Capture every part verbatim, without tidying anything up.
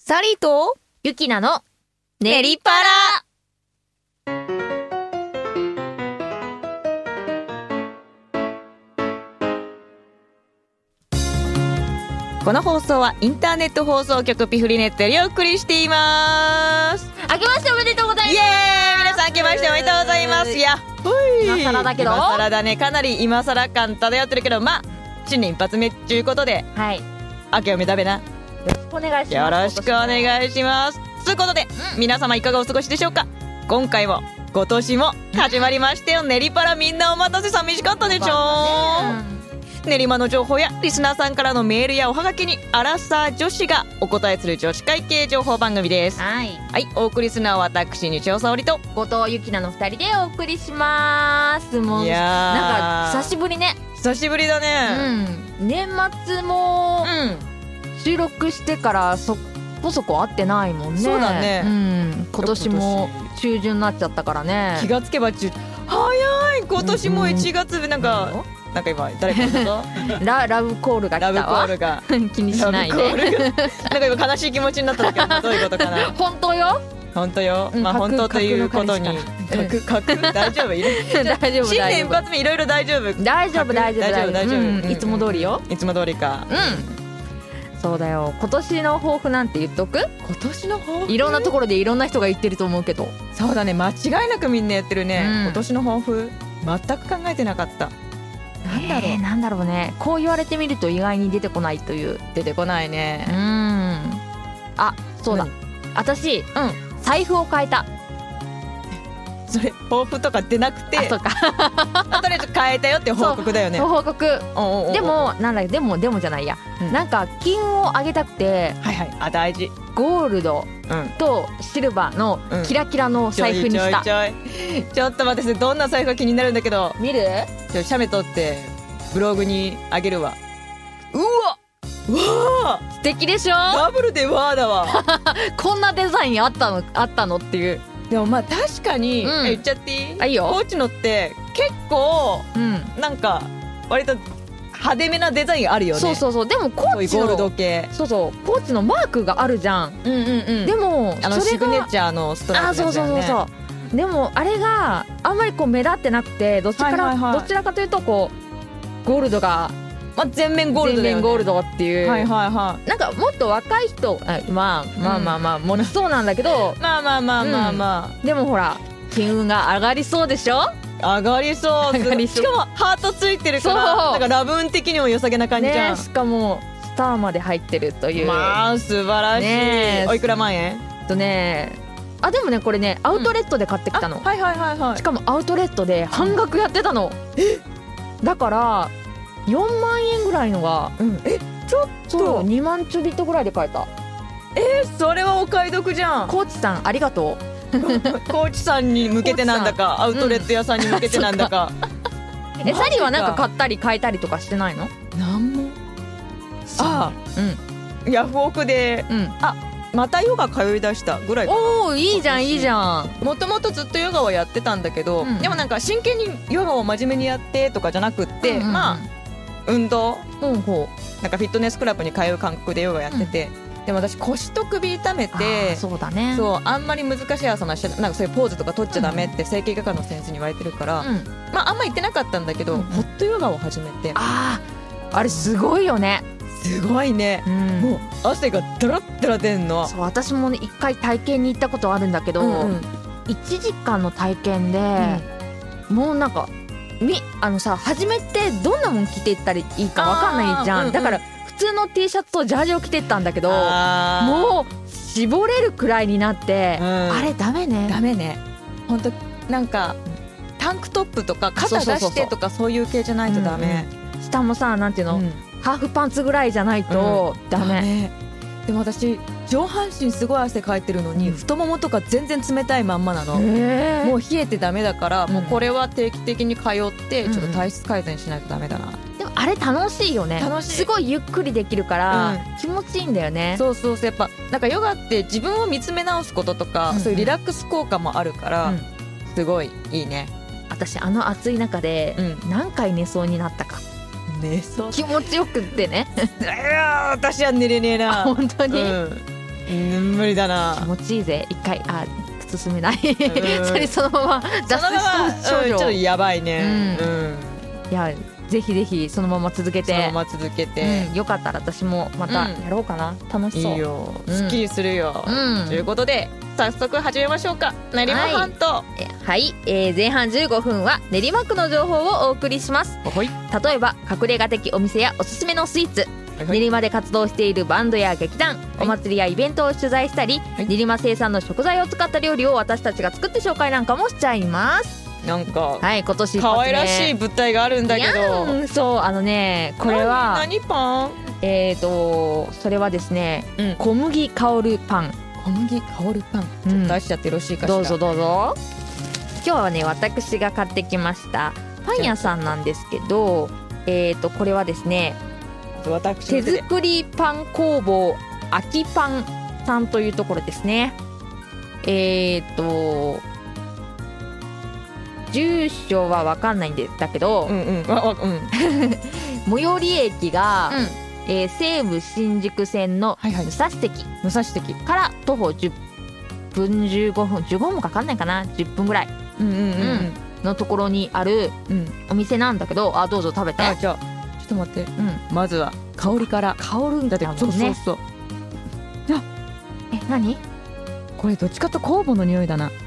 サリーとゆきなのネリパラ。この放送はインターネット放送局ピフリネットよりお送りしています。 あけましておめでとうございます。 イエーイ、皆さんあけましておめでとうございます。いや今更だけど今更だね、かなり今更感漂ってるけど、まあ新年一発目っていうことで、 はい、よあけおめだべな、 ろしくお願いします。 よろしくお願いします。ということで、うん、皆様いかがお過ごしでしょうか。今回も今年も始まりましたよ、うん、ネリパラ。みんなお待たせ、寂しかったでしょう、ね、練馬の情報やリスナーさんからのメールやおはがきにアラサー女子がお答えする女子会系情報番組です。 はい、 はい、お送りするのは私西尾沙織と後藤ゆきなのふたりでお送りします。もういやなんか久しぶりね。 久しぶりだね、 うん、年末も収録してからそこそこ会ってないもんね。 そうだね、 うん、今年も中旬になっちゃったからね。 気がつけば中早い。今年もいちがつ、うん、なんかなんか今誰か言ったラ, ラブコールが来たわ。 ラブコールが気にしないで。 なんか今悲しい気持ちになったんだけど、どういうことかな。 本当よ本当よ、まあ本当ということに格格大丈夫いる大丈夫。 新年一発目いろいろ大丈夫大丈夫大丈夫大丈夫大丈夫、うんうん、 いつも通りよ。 いつも通りか。 うんそうだよ。今年の抱負なんて言っとく。 今年の抱負、 いろんなところでいろんな人が言ってると思うけど。 そうだね、間違いなくみんなやってるね、うん、今年の抱負全く考えてなかった。なんだろう、 えー、なんだろうね。こう言われてみると意外に出てこないという。 出てこないね。 うんあ、そうだ、私、うん、財布を変えた。 それ抱負とか出なくて、 あ、そうかとりあえず変えたよって報告だよね。 報告。 おうおうおう、 でもなんだでもでもじゃないや、うん、なんか金運を上げたくて、 はいはい、あ、大事。 ゴールドとシルバーのキラキラの財布にした、うん、 ちょいちょいちょいちょっと待って、どんな財布が気になるんだけど。 見る？ ちょ、写メ撮ってブログにあげるわ。うわわー、 素敵でしょ。 ダブルでわーだわこんなデザインあったのあったのっていう。 でもまあ確かに、うん、言っちゃっていい？ あ、いいよ。 コーチのって結構、うん、なんか割と派手めなデザインあるよね。 そうそうそう。でもコーチのゴールド系、 そうそう、コーチのマークがあるじゃん。 うんうんうん。 でもあのシグネチャーのストライプのやつだよね。 あ、そうそうそうそう。でもあれがあんまりこう目立ってなくて、どちらから、はいはいはい、どちらかというとこうゴールドが、まあ、全面ゴールドだよね。全面ゴールドっていう、はいはいはい、なんかもっと若い人、あ、まあ、まあまあまあ持ちそうなんだけどまあまあまあまあまあ、 うん、でもほら金運が上がりそうでしょ。 上がりそう。上がりそう。しかもハートついてるから、なんかラブ運的にも良さげな感じじゃん、 ね、しかもスターまで入ってるという。 まあ素晴らしい、ね、おいくら万円とね。あ、でもねこれねアウトレットで買ってきたの、うん、 はいはいはいはい。 しかもアウトレットで半額やってたの、うん、えだからよんまんえんぐらいのが、うん、えちょっとにまんちょびっとぐらいで買えた。 えー、それはお買い得じゃん。 コーチさんありがとうコーチさんに向けてなんだか、アウトレット屋さんに向けてなんだか、 うん、え、サリーはなんか買ったり買えたりとかしてないの？ なんも。ああ、うん、ヤフオクで、うん、あ、またヨガ通いだしたぐらいかな。 おー、いいじゃんいいじゃん。 もともとずっとヨガはやってたんだけど、うん、でもなんか真剣にヨガを真面目にやってとかじゃなくって、うんうんうん、まあ運動、うん、ほう、なんかフィットネスクラブに通う感覚でヨガやってて、うん、でも私腰と首痛めて、 あ、そうだね、 そう、あんまり難しいアサナして、なんかそういうポーズとか取っちゃダメって整形外科の先生に言われてるから、うん、まああんま言ってなかったんだけど、うん、ホットヨガを始めて、 ああ、あれすごいよね。 すごいね、うん、もう汗がダラッダラ出んの。 そう、私もね一回体験に行ったことあるんだけど、うんうん、いちじかんの体験で、うん、もうなんかみあのさ、初めてどんなもん着ていったらいいか分かんないじゃん、うんうん、だから普通の T シャツとジャージを着てったんだけど、もう絞れるくらいになって、うん、あれダメね。 ダメね、ほんと。なんかタンクトップとか肩出してとかそういう系じゃないとダメ、 うんうん、下もさ、なんていうの、うん、ハーフパンツぐらいじゃないとダメ、うん、ダメ。 でも私上半身すごい汗かいてるのに、うん、太ももとか全然冷たいまんまなの。もう冷えてダメだから、うん、もうこれは定期的に通ってちょっと体質改善しないとダメだな、うん、 でもあれ楽しいよね。 楽しい。 すごいゆっくりできるから、うん、気持ちいいんだよね。 そうそうそう。やっぱなんかヨガって自分を見つめ直すこととか、うんうん、そういうリラックス効果もあるから、うん、すごいいいね。 私あの暑い中で何回寝そうになったか、 うん、寝そう、 気持ちよくってねいや私は寝れねえな。 本当に、 うん、 無理だ気な。 持ちいいぜ。一回あ靴進めないうんそれそのまま脱そのまま、 水症うん、ちょっと状、 やばいね。 ううん。 いやぜひぜひそのまま続けて、 そのまま続けて、 うん、よかったら私もまたやろうかな、楽しそう。 いいよ。 うんすっきりするよ。 うんということで早速始めましょうか。練馬半島。 えはい、えー前半じゅうごふんは練馬区の情報をお送りします。 はい。 例えば隠れ家的お店やおすすめのスイーツ、 はい練馬で活動しているバンドや劇団、お祭りやイベントを取材したり、 はい練馬生産の食材を使った料理を私たちが作って紹介なんかもしちゃいます。 なんかはい、今年一発目可愛らしい物体があるんだけいやど。 ーそうあのねこれは何何パン？ えーとそれはですね、 うん小麦香るパン。 小麦香るパン。 うんちょっと出しちゃってよろしいかしら。 どうぞどうぞ。今日はね私が買ってきましたパン屋さんなんですけど、えーとこれはですね私手の手で作りパン工房秋パンさんというところですね。えーと住所は分かんないんだけど、 うんうんわわうん最寄り駅が、 うんえー西武新宿線のはいはい武蔵関武蔵的。 から徒歩じゅっぷんじゅうごふんじゅうごふんもかかんないかな、じゅっぷんぐらいうんうんうんのところにあるうんうん。 お店なんだけど、あどうぞ食べて。 あじゃあちょっと待って。 うん、 まずは香りから。 香るんだだってそうそうもんね。 そう。 え何？ これどっちかと酵母の匂いだな。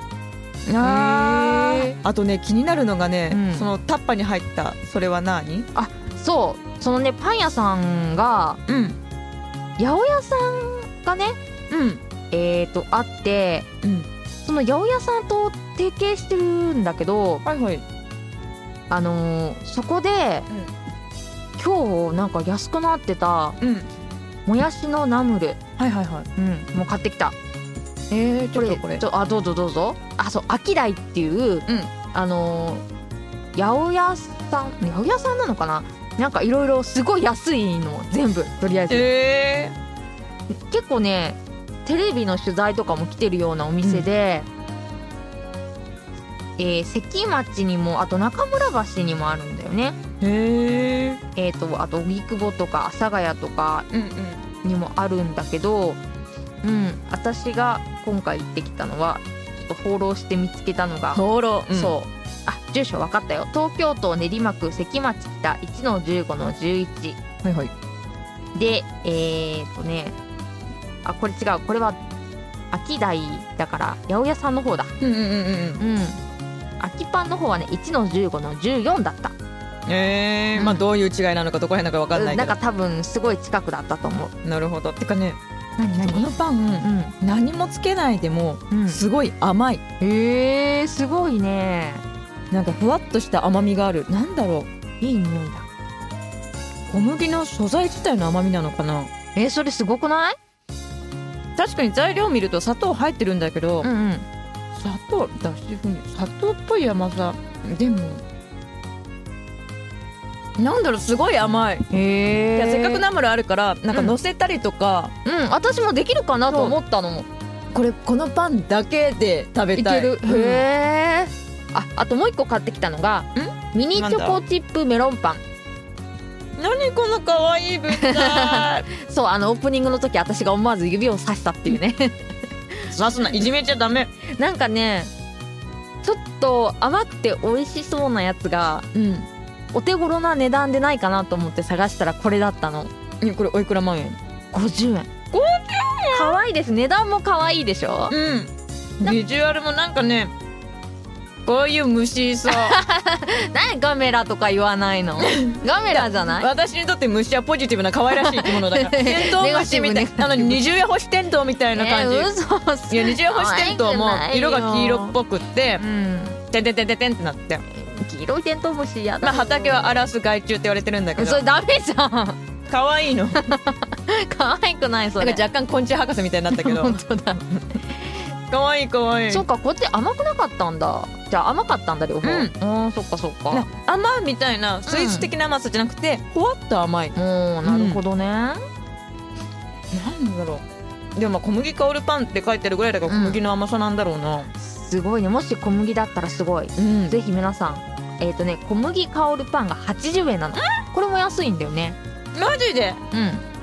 あへーーあとね気になるのがね、 うんそのタッパに入ったそれは何？ そうそのねパン屋さんがうん八百屋さんがねうんえーとあってうん。 その八百屋さんと提携してるんだけど、 はいはい。 あのーそこで、今日なんか安くなってたうんもやしのナムル、 はいはいはい。 うん、もう買ってきた。 えー、ちこれょっとこれ。 ちょあどうぞどうぞ。あそうアキダイっていう、 うんあのー八百屋さん八百屋さんなのかな、なんかいろいろすごい安いの全部とりあえず、 え結構ねテレビの取材とかも来てるようなお店で、えー関町にもあと中村橋にもあるんだよね。 ー、へー。 えーとあと荻窪とか阿佐ヶ谷とかうんうん。 にもあるんだけど、うん私が今回行ってきたのはちょっと放浪して見つけたのが、 灯籠。 そうあ住所分かったよ。東京都練馬区関町北 いちのじゅうごのじゅういちはいはい。 でえーとねあこれ違うこれは秋台だから八百屋さんの方だ。 うんうんうんうん。 うん秋パンの方はねいちのじゅうごのじゅうよんだった。 えー、 うんまあどういう違いなのかどこら辺なのか分かんないけど。 なんか多分すごい近くだったと思う。 なるほど。てかね、 何何このパン、何もつけないでもうんうんすごい甘い。 へえー、すごいね。 なんかふわっとした甘みがある。なんだろう。 いい匂いだ。 小麦の素材自体の甘みなのかな。 えー、それすごくない？ 確かに材料見ると砂糖入ってるんだけど、 うんうん砂糖だしふに砂糖っぽい甘さでもなんだろうすごい甘い。 へえ。 いやせっかくナムルあるからなんか乗せたりとか、 うん私もできるかなと思ったの。 これこのパンだけで食べいたい。 ける。 うんへえ。ああともう一個買ってきたのがミニチョコチップメロンパン。 何この可愛い物体。 そうあのオープニングの時私が思わず指をさしたっていうねさすないじめちゃダメ。 なんかねちょっと甘くて美味しそうなやつがうん。 お手頃な値段でないかなと思って探したらこれだったの。 えこれおいくら万円？ ごじゅうえん。 ごじゅうえんかわいいです。値段もかわいいでしょ。 うん。ビジュアルもなんかねこういう虫さ。 何ガメラとか言わないのガメラじゃない？ 私にとって虫はポジティブな可愛らしい生き物だから。テントウムシみたいネガティブねな。あの二重や星テントウみたいな感じ。 えー、嘘いや二重や星テントウも色が黄色っくぽくってうんてんてんてんてんてんってなって、 黄色いテントウムシやだよ。 まあ畑は荒らす害虫って言われてるんだけどそれダメじゃん。 可愛いの。なんか可愛くないそれ。 若干昆虫博士みたいになったけど本当だ。 可愛い可愛い。 そうかこっち甘くなかったんだ。じゃあ甘かったんだ両方。 うんああそっかそっか。 な甘いみたいなスイーツ的な甘さじゃなくて、ほわっと甘い。 もうなるほどね。 なんだろう。でもまあ小麦香るパンって書いてるぐらいだから小麦の甘さなんだろうな。 すごいね。もし小麦だったらすごい。 うん。 ぜひ皆さんえっ、ー、とね小麦香るパンがはちじゅうえんなの。これも安いんだよね。 マジで。 うん。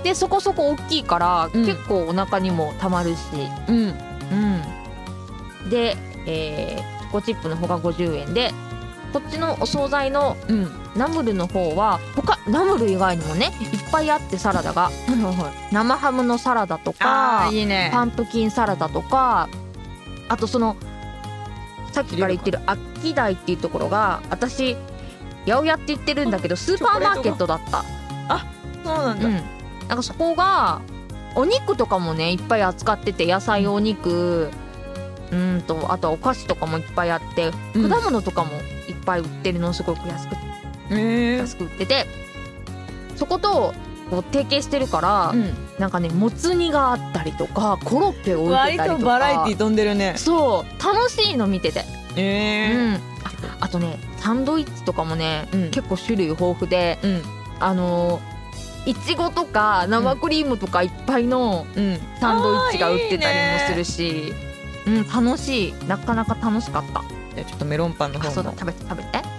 でそこそこ大きいから、 うん結構お腹にもたまるし、 うんうん、で、えー、チョコチップの方がごじゅうえんで、こっちのお惣菜のうんナムルの方は他ナムル以外にもねいっぱいあって、サラダが生ハムのサラダとかあーいいね。 パンプキンサラダとか、あとそのさっきから言ってるアッキダイっていうところが、私八百屋って言ってるんだけどスーパーマーケットだった。 そうなんだ。 うん、なんかそこがお肉とかもねいっぱい扱ってて、野菜お肉うんとあとはお菓子とかもいっぱいあって、 うん果物とかもいっぱい売ってるの、すごく安くへえ。 安く売ってて、そことこう提携してるから、 うん。 なんかねもつ煮があったりとかコロッケを置いて割たりとか、 とバラエティ飛んでるね。 そう楽しいの見てて、 へえ。 うん、あ, あとねサンドイッチとかもね、 うん結構種類豊富で、 うんあのいちごとか生クリームとかいっぱいのうん。 サンドイッチが売ってたりもするし、うん楽しい、なかなか楽しかった。 じゃあちょっとメロンパンのあそうだ、 方も食べて食べて。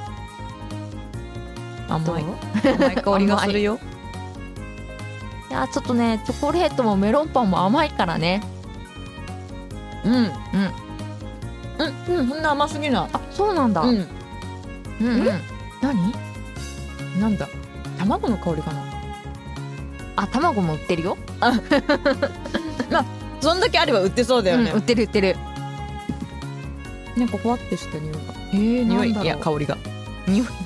甘いどう甘い香りがするよ。 いやちょっとねチョコレートもメロンパンも甘いからね。 うんうんうんうん。そんな甘すぎない。 あそうなんだ。 ううんん。 うん、何なんだ。卵の香りかな。 あ卵も売ってるよ。 そんだけあれば売ってそうだよねうん、売。ってる売ってる。 なんかふわってした匂いが。 えー、 匂いなんだろういや香りが。 匂いって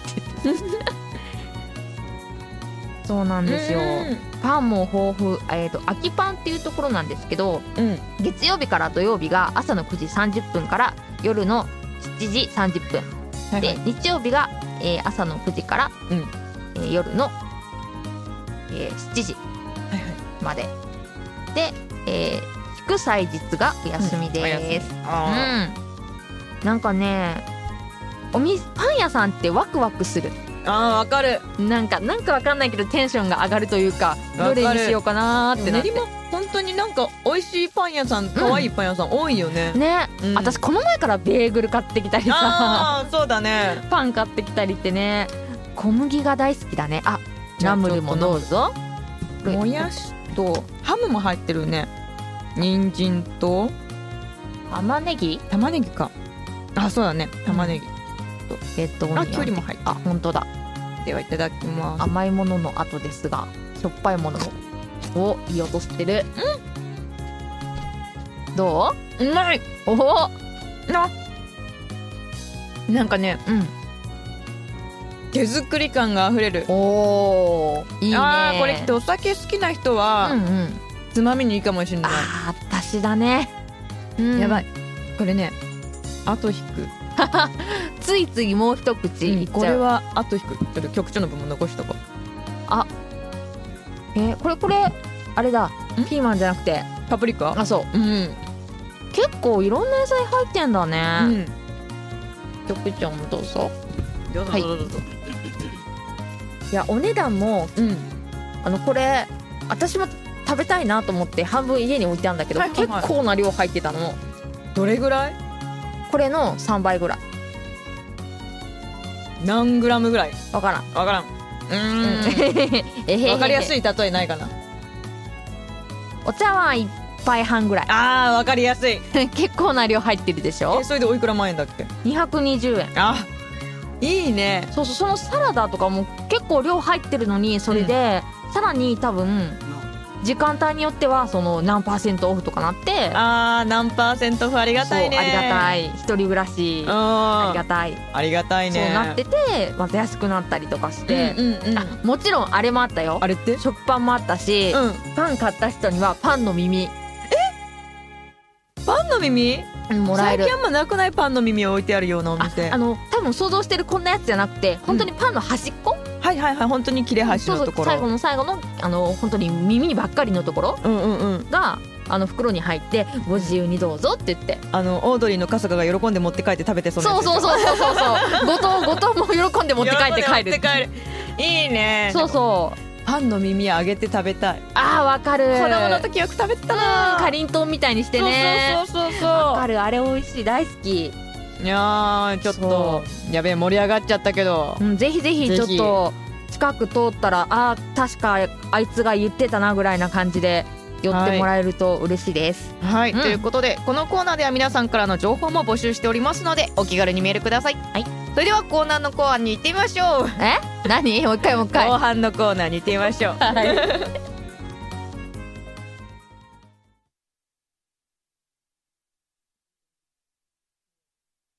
そうなんですよ。パンも豊富、えー、と秋パンっていうところなんですけど、 うん。うん。 月曜日から土曜日が朝のくじさんじゅっぷんから夜のしちじさんじゅっぷんで、 はいはい。 日曜日が、えー朝のくじから、 うんえー夜の、えーしちじはいはい。 までで、えー祝祭日がお休みお休みです。 あうん、なんかねおみパン屋さんってワクワクする。 ーあーわかる。 なんかなんかわかんないけどテンションが上がるというか、 わかるどれにしようかなーってなって練馬本当になんか美味しいパン屋さん、可愛いパン屋さん多いよね。 ね、 うん私この前からベーグル買ってきたりさああそうだね。 パン買ってきたりってね、小麦が大好きだね。あじゃあナムルもどうぞ。 もやしとハムも入ってるね。人参と玉ねぎ玉ねぎか。あそうだね玉ねぎ。 レッドオニオン、 あきゅうりも入ってるあ本当だ。 ではいただきます。 甘いものの後ですが、しょっぱいものをいい音してる。どう？ うまい。 おお、 ななんかねうん、 手作り感があふれる。 おーいいね。 あーこれきっとお酒好きな人は、 うんうん、 つまみにいいかもしれない。 あー私だね、うん、 やばい。これね後引く。 ついついもう一口いっちゃう、 これは後引く。ちょっと局長の部分残しとこう。 えーこれこれあれだ、ピーマンじゃなくて、 パプリカ。 あそううん結構いろんな野菜入ってんだうね。 ん。 局長もどうぞ。 どうぞはいどうぞどうぞ。 いやお値段もうん。 あのこれ私も食べたいなと思って半分家に置いてあるんだけど、 はいはいはい結構な量入ってたの。 どれぐらい？ これのさんばいぐらい。 何グラムぐらい？ わからん。 わからん。うーえへん。わかりやすい。 い例えないかな。 お茶碗一杯半ぐらい。 あーわかりやすい。 結構な量入ってるでしょえ。それでおいくら万円だっけ？ にひゃくにじゅうえん。 あいいね。 そうそう、そのサラダとかも結構量入ってるのに、それで、さらに多分時間帯によってはその何パーセントオフとかなって、 あー何パーセントオフありがたいね。 そうありがたい、一人暮らしうん。 ありがたい、 ありがたいね。 そうなっててまた安くなったりとかして、 うんうんうん。 あもちろんあれもあったよ。 あれって？ 食パンもあったし、 うん。 パン買った人にはパンの耳パンの耳？ もらえる。 最近あんまなくない？パンの耳置いてあるようなお店。 ああの多分想像してるこんなやつじゃなくて、本当にパンの端っこ、 はいはいはい本当に切れ端そうそうのところ。 最後の最後のあの本当に耳ばっかりのところうんうんうん。 があの袋に入ってご自由にどうぞって言って、 あのオードリーの春日が喜んで持って帰って食べてそうなやつそうそうう。 そうそうそうそう後藤後藤も喜んで持って帰って帰る喜んで持って帰る。いいね。 そうそうパンの耳あげて食べたい。 あーわかる。 子供の時よく食べてたな。 かりんとうみたいにしてね。 そうそうそうそうわそかる、あれ美味しい、大好き。 う。いやーちょっとやべえ盛り上がっちゃったけど。 うん、ぜひぜひぜひちょっと近く通ったらあ確かあいつが言ってたなぐらいな感じで寄ってもらえると嬉しいです。 はい、 うん、 ということでこのコーナーでは皆さんからの情報も募集しておりますのでお気軽にメールください。 はい、 それではコーナーのコーナーに行ってみましょう。 え何もう一回もう一回後半のコーナーに行ってみましょう。 はい